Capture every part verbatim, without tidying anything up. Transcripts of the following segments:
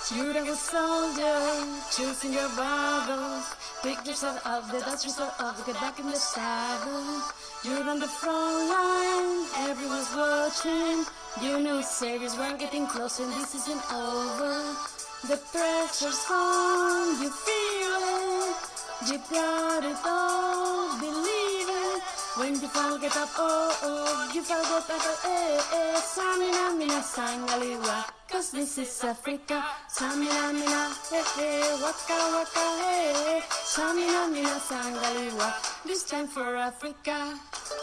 Beautiful soldier, choosing your battles. Pick yourself up, the dust yourself up, get back in the saddle. You're on the front line, everyone's watching. You know it's serious, we're getting closer, and this isn't over. The pressure's on, you feel it. You got it all, believe it. When you fall, get up, oh, oh. You fall, get up, eh, eh. Samina, mina, sangaliwa. Cause this is Africa. Samina, mina, eh, eh. Waka, waka, eh, eh. Samina, mina, sangaliwa. This time for Africa.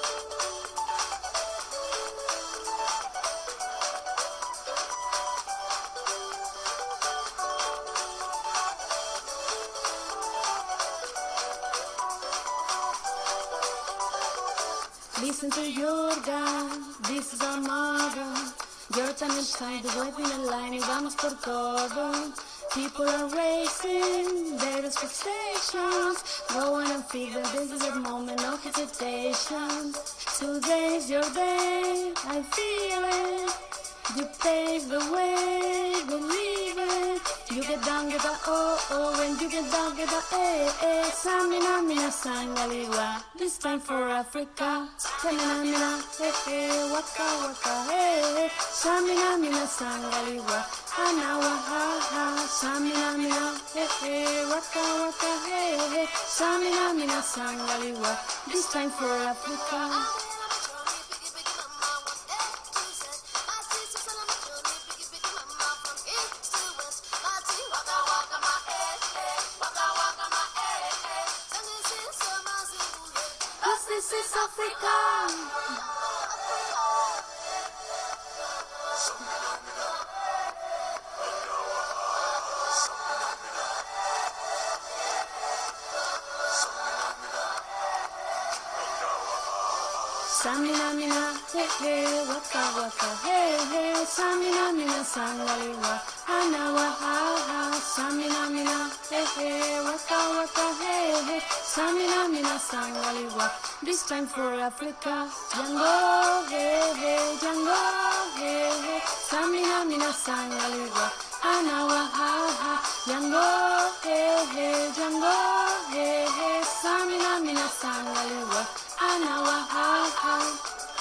Listen to your God, this is our motto. Your time is time, the wave in the line, y vamos por todo. People are racing, their expectations. Go on and figure, this is a moment, no hesitation. Today's your day, I feel it. You pave the way, believe it. You get down, get up, oh, oh. When you get down, get up, eh, eh. Samina, mina, sangaliwa. This time for Africa. Samina, mina, eh, eh. Waka, waka, eh, eh. Samina, mina, sangaliwa. Anawa, ha, ha. Samina, mina, eh, eh. Waka, waka, eh, eh. Samina, mina, sangaliwa. This time for Africa. This is Africa. Samina, mina, hey, hey, waka, waka, hey, hey. Samina, mina, sangaliwa. Anawa, ha, ha. Samina, mina, hey, hey, waka, waka, hey, hey. Samina, mina, sangaliwa. This time for Africa. Django, hey, hey, Django, hey, hey. Samina, mina, sangaliwa. Anawa, ha, ha. Django, hey, hey, Django, hey, hey. Samina, mina, sangaliwa. Anawa, ha, ha.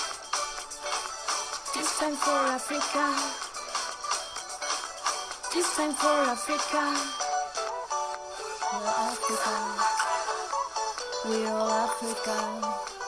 This time for Africa. This time for Africa. We're Africa. We're all Africa.